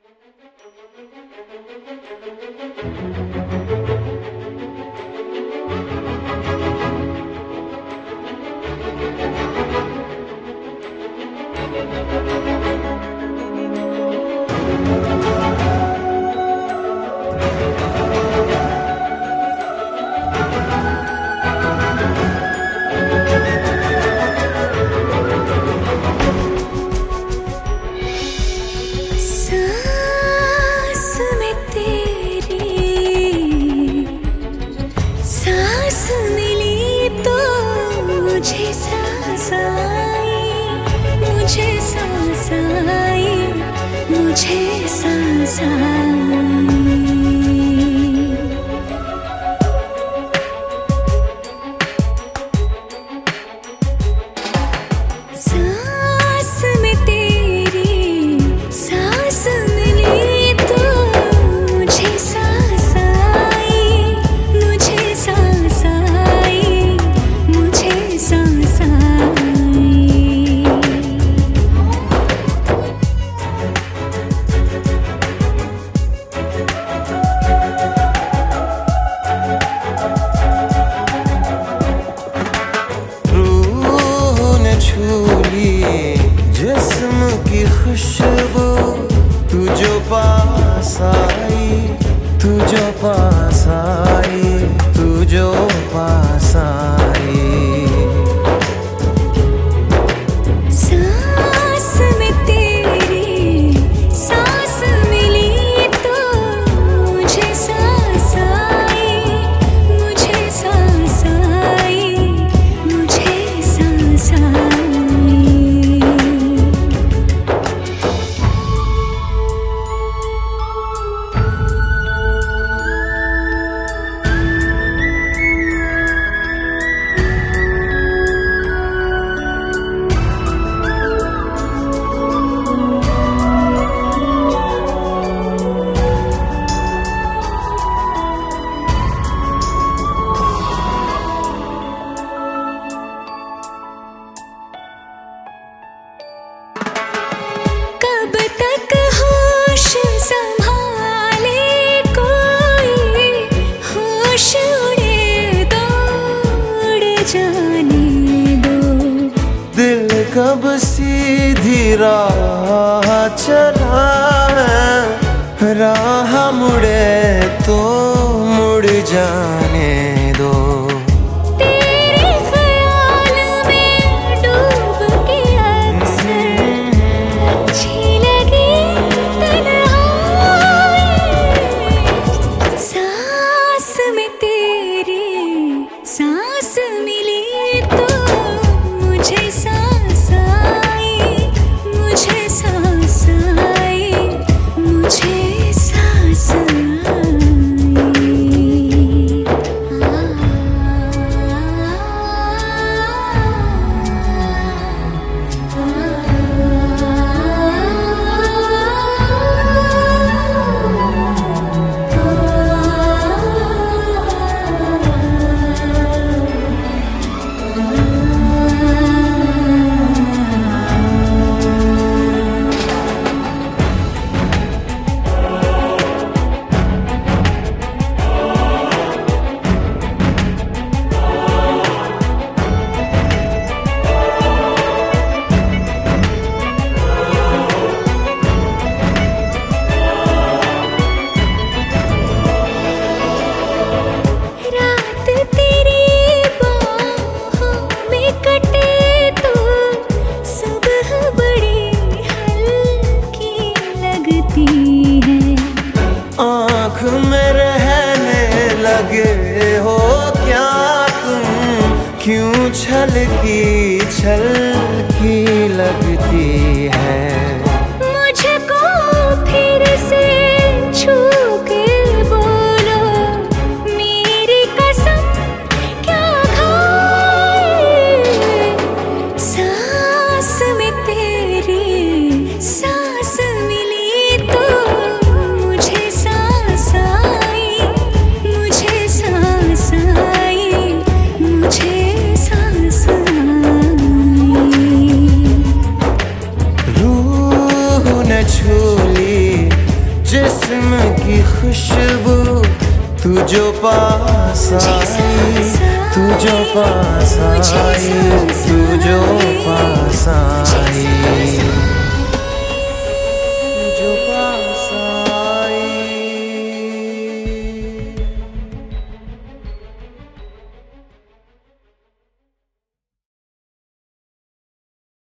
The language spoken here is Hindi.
जिस्म की खुशबू तू जो पास आई, तू जो पास आई, तू जो पास आई। सांस में तेरी सांस मिली तो मुझे सांस आई, मुझे सांस आई, मुझे सांस आई। कब सीधी राह चला है, राह मुड़े तो मुड़ जाने दो। तेरे ख्याल में डूब के अक्सर अच्छी लगी तन्हाई। सांस में तेरी सांस मिली तो मुझे सांस आई, मुझे सांस आई, मुझे सांस आई। आँख में रहने लगे हो क्या तुम, क्यों छलकी लगती है। मुझको फिर से छू के बोलो मेरी कसम क्या खाए। सांस में तेरी सांस मिली तो मुझे सांस आई, मुझे सांस आई, मुझे सांस आई। जिस्म की खुशबू तू जो पास आई, तू जो पास आई, तू जो पास आई।